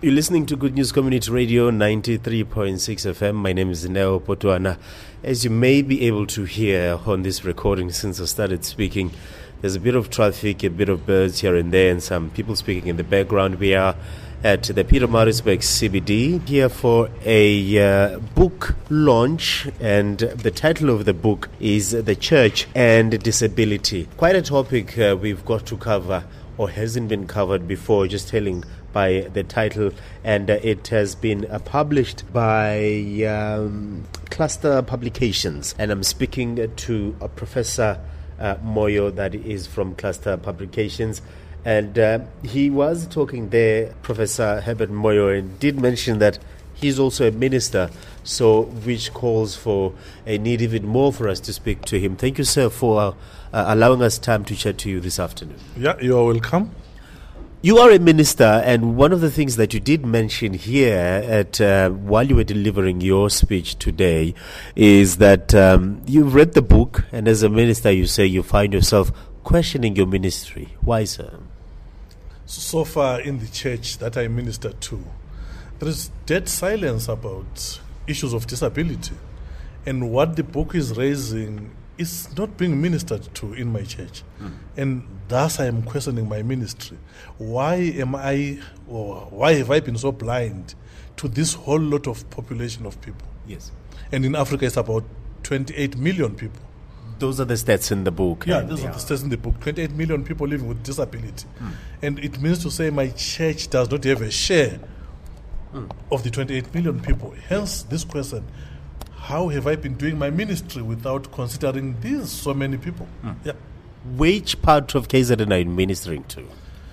You're listening to Good News Community Radio 93.6 FM. My name is Neo Potwana. As you may be able to hear on this recording since I started speaking, there's a bit of traffic, a bit of birds here and there, and some people speaking in the background. We are at the Pietermaritzburg CBD here for a book launch, and the title of the book is The Church and Disability. Quite a topic we've got to cover, or hasn't been covered before, just telling by the title, and it has been published by Cluster Publications, and I'm speaking to Professor Moyo, that is from Cluster Publications, and he was talking there, Professor Herbert Moyo, and did mention that he's also a minister, so which calls for a need even more for us to speak to him. Thank you, sir, for allowing us time to chat to you this afternoon. Yeah, you are welcome. You are a minister, and one of the things that you did mention here at while you were delivering your speech today is that you've read the book, and as a minister you say you find yourself questioning your ministry. Why, sir? So far in the church that I minister to, there is dead silence about issues of disability, and what the book is raising is not being ministered to in my church. And thus I am questioning my ministry. Why have I been so blind to this whole lot of population of people? Yes. And in Africa it's about 28 million people. Those are the stats in the book. Yeah, those are the stats in the book. 28 million people living with disability. And it means to say my church does not have a share of the 28 million people. Hence this question, how have I been doing my ministry without considering these so many people? Yeah. Which part of KZN are you ministering to?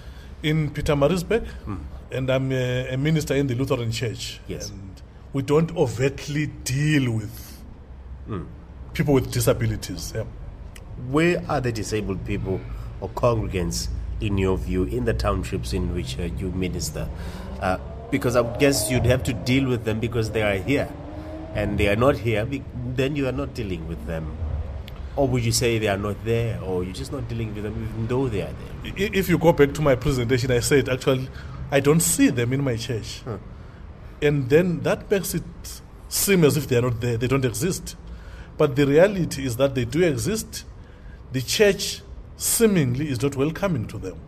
In Pietermaritzburg, and I'm a minister in the Lutheran Church. Yes. And we don't overtly deal with people with disabilities. Yeah. Where are the disabled people or congregants, in your view, in the townships in which you minister? Because I guess you'd have to deal with them because they are here. And they are not here, then you are not dealing with them. Or would you say they are not there, or you're just not dealing with them even though they are there? If you go back to my presentation, I said, actually, I don't see them in my church. And then that makes it seem as if they are not there, they don't exist. But the reality is that they do exist. The church seemingly is not welcoming to them.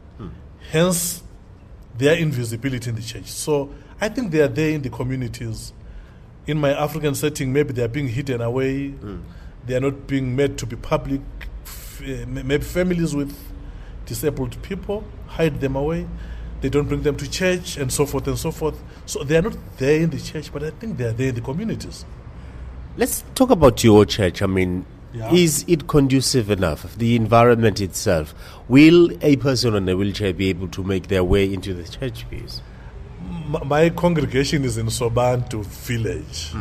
Hence, their invisibility in the church. So I think they are there in the communities. In my African setting, maybe they are being hidden away. They are not being made to be public. Maybe families with disabled people hide them away. They don't bring them to church, and so forth and so forth. So they are not there in the church, but I think they are there in the communities. Let's talk about your church. I mean, is it conducive enough? The environment itself. Will a person on a wheelchair be able to make their way into the church, please? My congregation is in Sobantu village,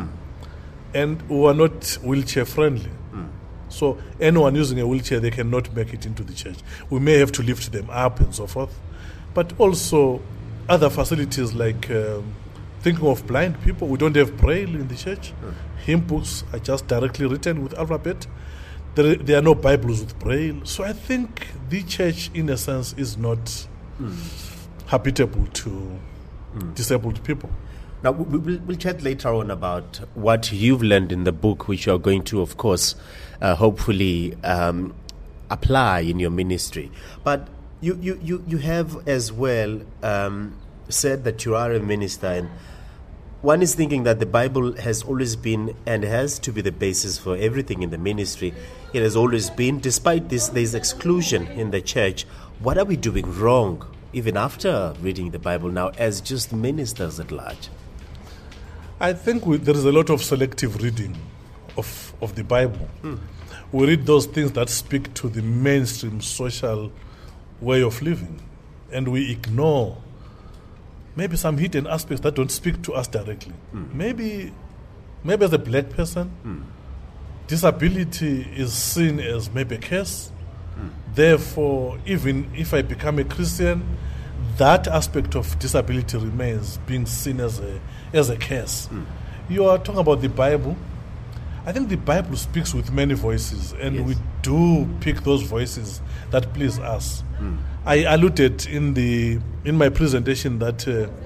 and we are not wheelchair friendly. So anyone using a wheelchair, they cannot make it into the church. We may have to lift them up and so forth. But also other facilities like thinking of blind people, we don't have braille in the church. Hymn books are just directly written with alphabet. There are no Bibles with braille. So I think the church, in a sense, is not habitable to disabled people. Now, we'll chat later on about what you've learned in the book, which you're going to, of course, hopefully apply in your ministry. But you have as well said that you are a minister, and one is thinking that the Bible has always been and has to be the basis for everything in the ministry. It has always been. Despite this, there's exclusion in the church. What are we doing wrong, even after reading the Bible now, as just ministers at large? I think there is a lot of selective reading of the Bible. We read those things that speak to the mainstream social way of living, and we ignore maybe some hidden aspects that don't speak to us directly. Maybe as a black person, disability is seen as maybe a curse. Therefore, even if I become a Christian, that aspect of disability remains being seen as a curse. You are talking about the Bible. I think the Bible speaks with many voices, and we do pick those voices that please us. I alluded in my presentation that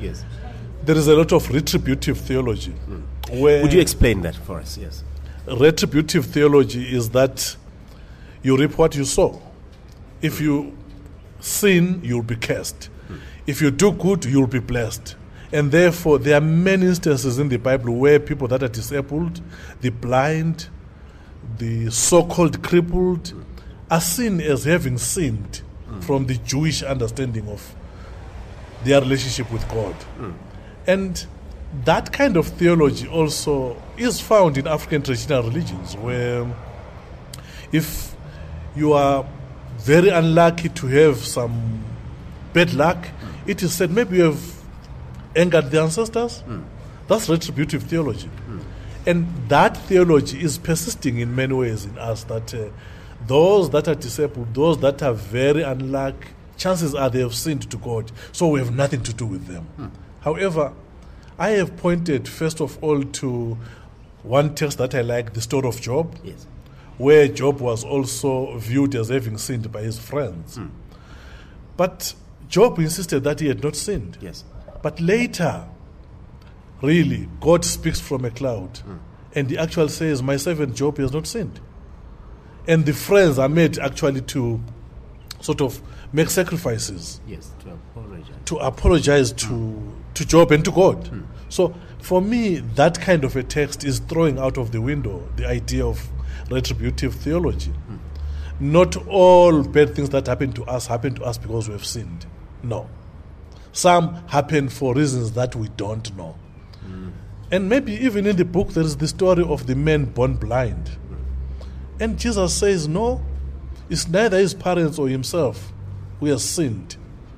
Yes. there is a lot of retributive theology. Where Would you explain that for us? Yes. retributive theology is that you reap what you sow. If you sin, you'll be cursed. If you do good, you'll be blessed. And therefore, there are many instances in the Bible where people that are disabled, the blind, the so-called crippled, are seen as having sinned from the Jewish understanding of their relationship with God. And that kind of theology also is found in African traditional religions, where if you are very unlucky to have some bad luck, it is said maybe you have angered the ancestors. That's retributive theology. And that theology is persisting in many ways in us, that those that are disabled, those that are very unlucky, chances are they have sinned to God, so we have nothing to do with them. However, I have pointed first of all to one text that I like, the story of Job, Yes. where Job was also viewed as having sinned by his friends. But Job insisted that he had not sinned. Yes. But later, really, God speaks from a cloud, and he actually says, my servant Job has not sinned. And the friends are made actually to sort of make sacrifices Yes. to apologize to Job and to God. So for me, that kind of a text is throwing out of the window the idea of retributive theology. Not all bad things that happen to us because we have sinned. No. Some happen for reasons that we don't know. And maybe even in the book there is the story of the man born blind. And Jesus says, no, it's neither his parents or himself who has sinned.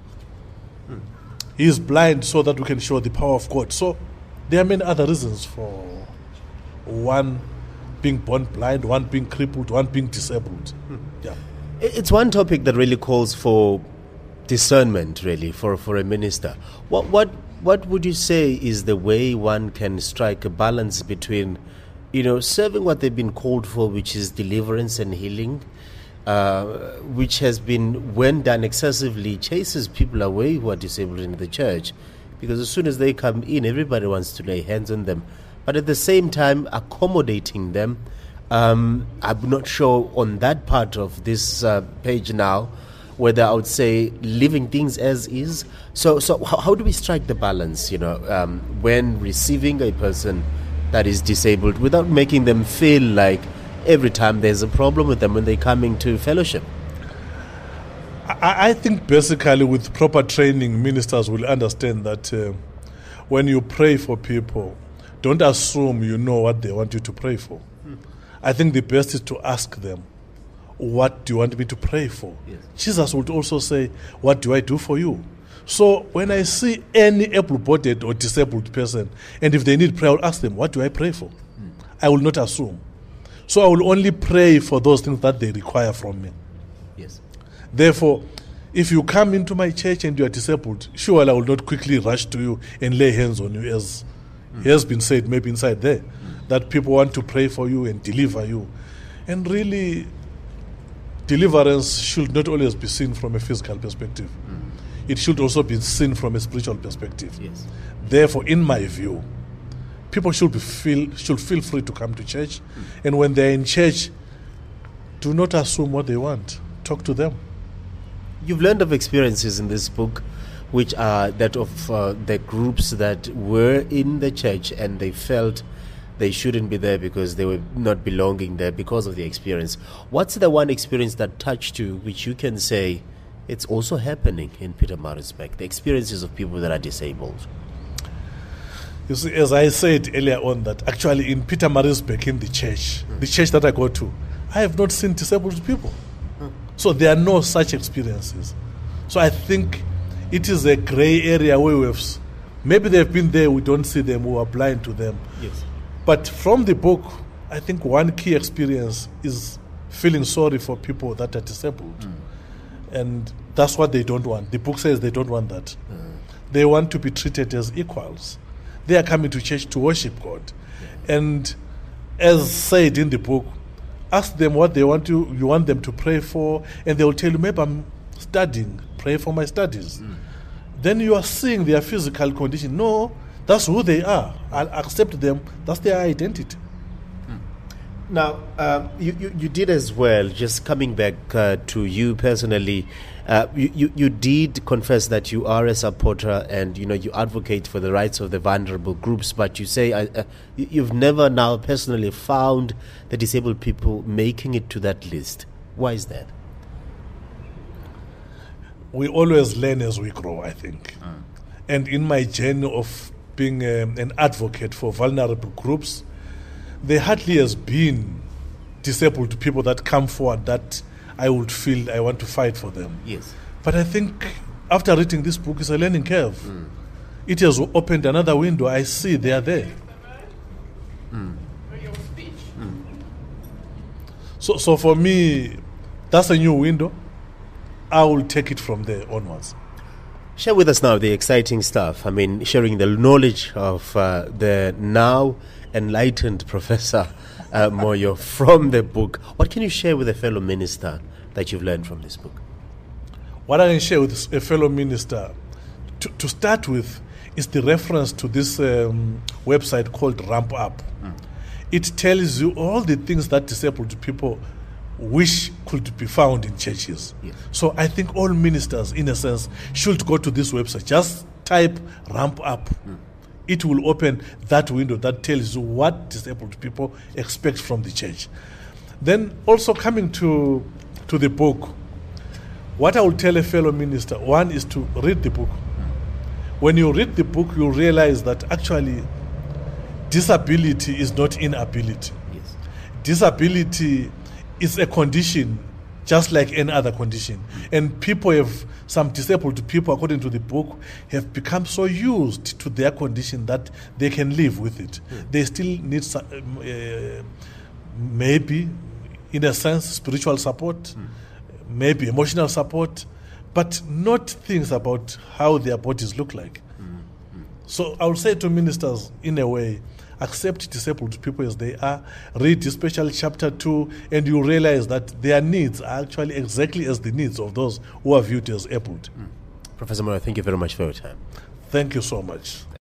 He is blind so that we can show the power of God. So there are many other reasons for one being born blind, one being crippled, one being disabled. Yeah. It's one topic that really calls for discernment, really, for a minister. What would you say is the way one can strike a balance between, serving what they've been called for, which is deliverance and healing, which has been, when done excessively, chases people away who are disabled in the church, because as soon as they come in, everybody wants to lay hands on them. But at the same time, accommodating them. I'm not sure on that part of this page now whether I would say leaving things as is. So how do we strike the balance, when receiving a person that is disabled without making them feel like every time there's a problem with them when they're coming to fellowship? I think basically with proper training, ministers will understand that when you pray for people, don't assume you know what they want you to pray for. I think the best is to ask them, what do you want me to pray for? Yes. Jesus would also say, what do I do for you? So when I see any able-bodied or disabled person, and if they need prayer, I'll ask them, what do I pray for? I will not assume. So I will only pray for those things that they require from me. Yes. Therefore, if you come into my church and you are disabled, surely I will not quickly rush to you and lay hands on you, as has been said maybe inside there, that people want to pray for you and deliver you. And really, deliverance should not always be seen from a physical perspective. It should also be seen from a spiritual perspective. Yes. Therefore, in my view, people should feel free to come to church. And when they're in church, do not assume what they want. Talk to them. You've learned of experiences in this book which are that of the groups that were in the church and they felt they shouldn't be there because they were not belonging there because of the experience. What's the one experience that touched you which you can say it's also happening in Pietermaritzburg, the experiences of people that are disabled? You see, as I said earlier on, that actually in Pietermaritzburg, in the church that I go to, I have not seen disabled people. So there are no such experiences. So I think it is a gray area where we have, maybe they've been there, we don't see them, we are blind to them. Yes. But from the book, I think one key experience is feeling sorry for people that are disabled. And that's what they don't want. The book says they don't want that. They want to be treated as equals. They are coming to church to worship God. And as said in the book, ask them what you want them to pray for, and they will tell you, maybe I'm studying, pray for my studies. then you are seeing their physical condition. No, that's who they are. I'll accept them. That's their identity. Now, you did as well, just coming back to you personally, you did confess that you are a supporter and, you advocate for the rights of the vulnerable groups, but you say you've never now personally found the disabled people making it to that list. Why is that? We always learn as we grow, I think. And in my journey of being an advocate for vulnerable groups, there hardly has been disabled people that come forward that I would feel I want to fight for them. Yes. But I think after reading this book, it's a learning curve. It has opened another window. I see they are there. So for me, that's a new window. I will take it from there onwards. Share with us now the exciting stuff. I mean, sharing the knowledge of the now enlightened Professor Moyo from the book. What can you share with a fellow minister that you've learned from this book? What I can share with a fellow minister, to start with, is the reference to this website called Ramp Up. It tells you all the things that disabled people wish could be found in churches. Yes. So I think all ministers, in a sense, should go to this website. Just type Ramp Up. It will open that window that tells you what disabled people expect from the church. Then also coming to the book, what I will tell a fellow minister, one is to read the book. When you read the book, you realize that actually disability is not inability. Yes. Disability is a condition just like any other condition. And some disabled people, according to the book, have become so used to their condition that they can live with it. They still need maybe, in a sense, spiritual support, maybe emotional support, but not things about how their bodies look like. So I would say to ministers, in a way, accept disabled people as they are, read especially chapter 2, and you realize that their needs are actually exactly as the needs of those who are viewed as able. Professor Moyo, thank you very much for your time. Thank you so much.